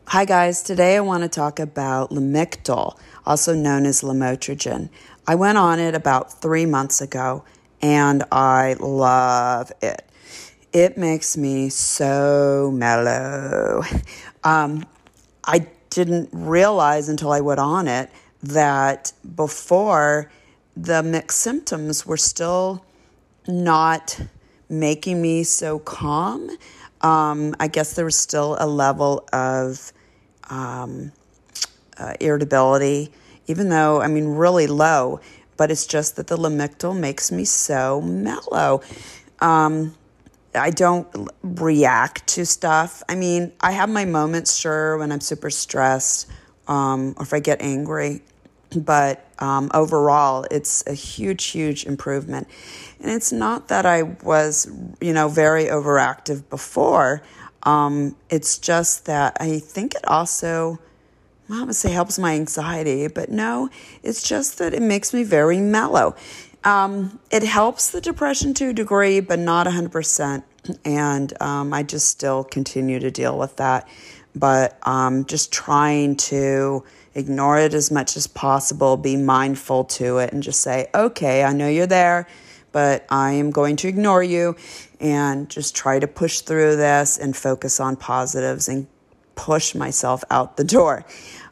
Hi guys, today I want to talk about Lamictal, also known as lamotrigine. I went on it about 3 months ago and I love it. It makes me so mellow. I didn't realize until I went on it that before the mixed symptoms were still not making me so calm. I guess there was still a level of irritability, even though, really low, but it's just that the Lamictal makes me so mellow. I don't react to stuff. I have my moments, sure, when I'm super stressed, or if I get angry, but overall, it's a huge, huge improvement. And it's not that I was, very overactive before. It's just that I think it also, I would say helps my anxiety, but no, it's just that it makes me very mellow. It helps the depression to a degree, but not 100%. And I just still continue to deal with that. But just trying to ignore it as much as possible, be mindful to it, and just say, okay, I know you're there, but I am going to ignore you and just try to push through this and focus on positives and push myself out the door.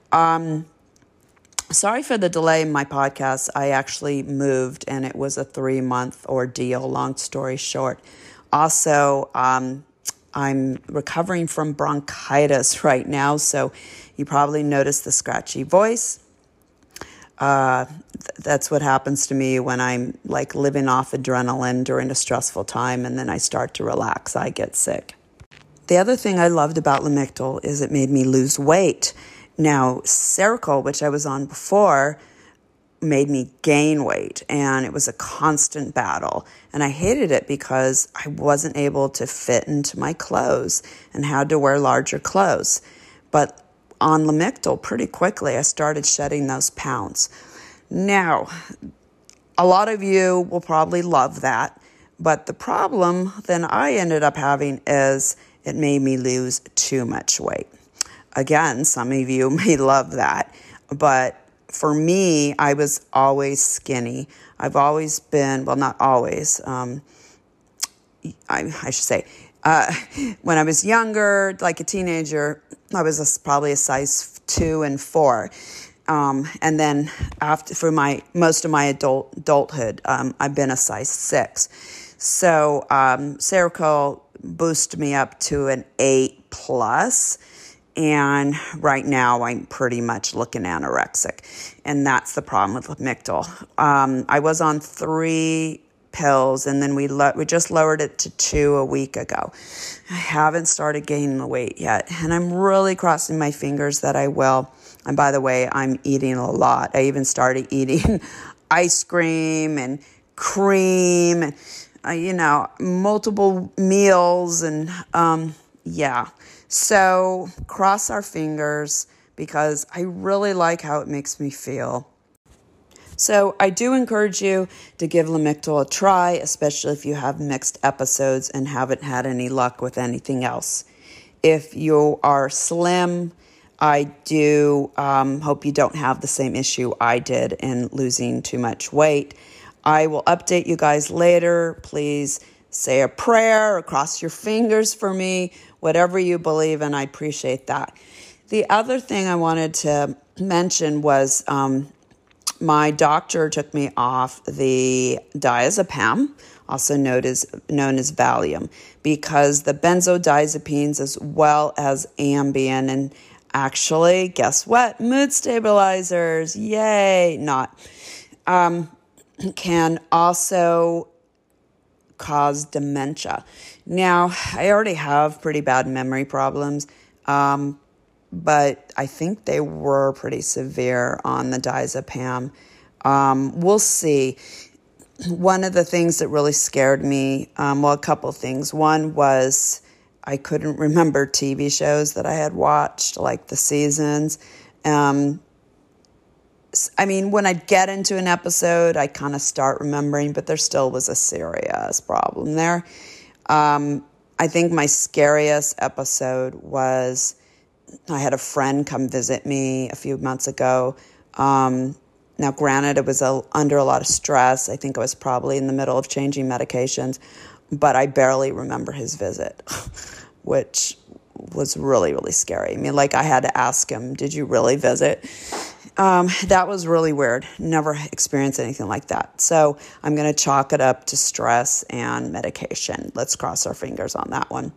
Sorry for the delay in my podcast. I actually moved and it was a 3-month ordeal, long story short. Also, I'm recovering from bronchitis right now, so you probably noticed the scratchy voice. That's what happens to me when I'm like living off adrenaline during a stressful time and then I start to relax, I get sick. The other thing I loved about Lamictal is it made me lose weight. Now, Seroquel, which I was on before, made me gain weight, and it was a constant battle. And I hated it because I wasn't able to fit into my clothes and had to wear larger clothes. But on Lamictal, pretty quickly, I started shedding those pounds. Now, a lot of you will probably love that, but the problem then I ended up having is it made me lose too much weight. Again, some of you may love that, but for me, I was always skinny. I've always been, well, not always, I should say, when I was younger, like a teenager, I was probably a size 2 and 4. And then for most of my adulthood, I've been a size 6. So Seroquel boosted me up to an 8+. And right now, I'm pretty much looking anorexic. And that's the problem with Lamictal. I was on 3 pills, and then we just lowered it to 2 a week ago. I haven't started gaining the weight yet. And I'm really crossing my fingers that I will. And by the way, I'm eating a lot. I even started eating ice cream and cream and, multiple meals. And yeah. So cross our fingers because I really like how it makes me feel. So I do encourage you to give Lamictal a try, especially if you have mixed episodes and haven't had any luck with anything else. If you are slim, I do hope you don't have the same issue I did in losing too much weight. I will update you guys later. Please say a prayer or cross your fingers for me, whatever you believe in. I appreciate that. The other thing I wanted to mention was my doctor took me off the diazepam, also known as Valium, because the benzodiazepines as well as Ambien and actually, guess what? Mood stabilizers, yay, not, can also cause dementia. Now, I already have pretty bad memory problems, but I think they were pretty severe on the diazepam. We'll see. One of the things that really scared me, a couple things. One was I couldn't remember TV shows that I had watched, like the seasons. When I'd get into an episode, I kind of start remembering, but there still was a serious problem there. I think my scariest episode was I had a friend come visit me a few months ago. Now, granted, it was under a lot of stress. I think I was probably in the middle of changing medications, but I barely remember his visit, which was really, really scary. I mean, like, I had to ask him, did you really visit? That was really weird. Never experienced anything like that. So I'm going to chalk it up to stress and medication. Let's cross our fingers on that one.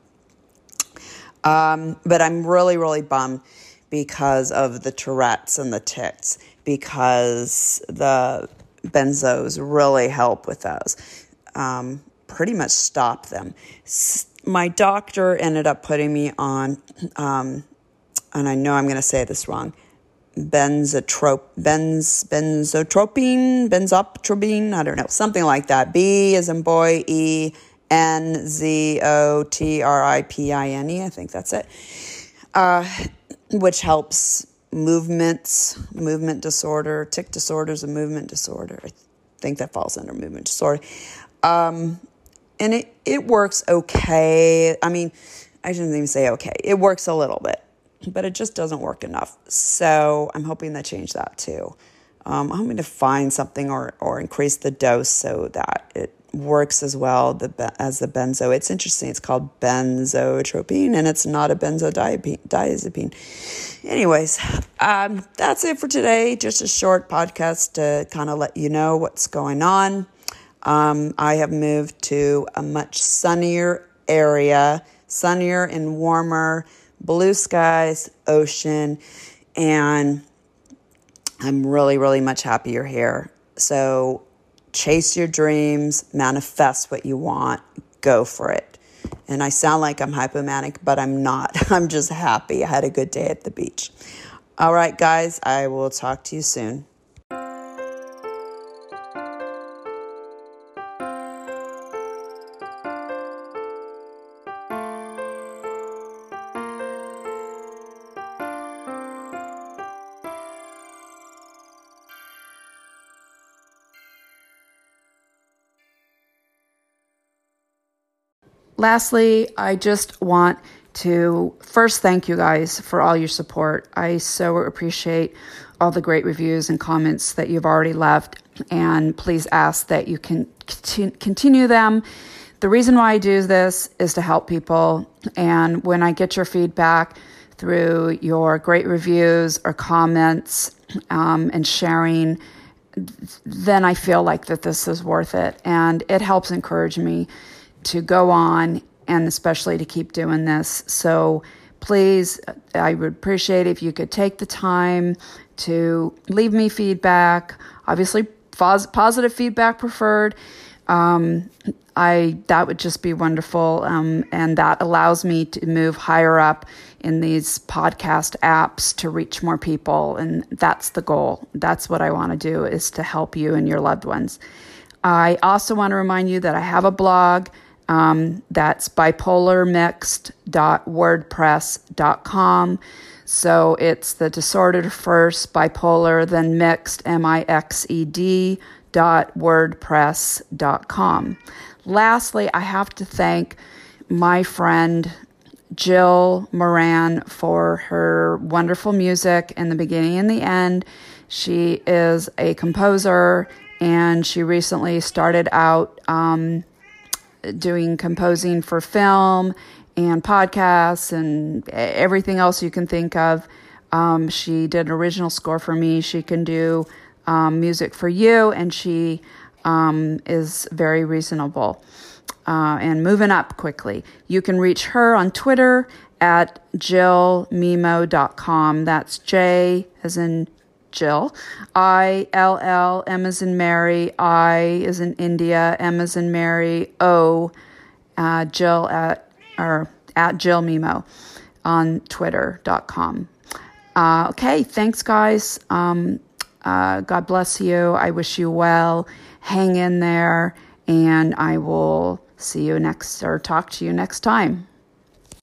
But I'm really, really bummed because of the Tourette's and the tics, because the benzos really help with those. Pretty much stop them. My doctor ended up putting me on, and I know I'm going to say this wrong, benzoptropine, I don't know, something like that. B as in boy, E, N-Z-O-T-R-I-P-I-N-E, I think that's it, which helps movement disorder. Tic disorder is a movement disorder. I think that falls under movement disorder. And it works okay. I mean, I shouldn't even say okay. It works a little bit, but it just doesn't work enough. So I'm hoping to change that too. I'm hoping to find something or increase the dose so that it works as well as the benzo. It's interesting. It's called benzotropine, and it's not a benzodiazepine. Anyways, that's it for today. Just a short podcast to kind of let you know what's going on. I have moved to a much sunnier area, sunnier and warmer, blue skies, ocean, and I'm really, really much happier here. So chase your dreams, manifest what you want, go for it. And I sound like I'm hypomanic, but I'm not. I'm just happy. I had a good day at the beach. All right, guys, I will talk to you soon. Lastly, I just want to first thank you guys for all your support. I so appreciate all the great reviews and comments that you've already left, and please ask that you can continue them. The reason why I do this is to help people, and when I get your feedback through your great reviews or comments and sharing, then I feel like that this is worth it, and it helps encourage me to go on and especially to keep doing this. So please, I would appreciate if you could take the time to leave me feedback. Obviously, positive feedback preferred. That would just be wonderful. And that allows me to move higher up in these podcast apps to reach more people. And that's the goal. That's what I want to do, is to help you and your loved ones. I also want to remind you that I have a blog. That's bipolarmixed.wordpress.com. So it's the disordered first, bipolar, then mixed, mixed.wordpress.com. Lastly, I have to thank my friend Jill Moran for her wonderful music in the beginning and the end. She is a composer, and she recently started out doing composing for film and podcasts and everything else you can think of. She did an original score for me. She can do music for you, and she is very reasonable and moving up quickly. You can reach her on Twitter at jillmimo.com. That's J as in Jill, I-L-L, M as in Mary, I as in India, M as in Mary, O, Jill at Jill Mimo on twitter.com. Okay, thanks guys. God bless you. I wish you well. Hang in there, and I will see you talk to you next time.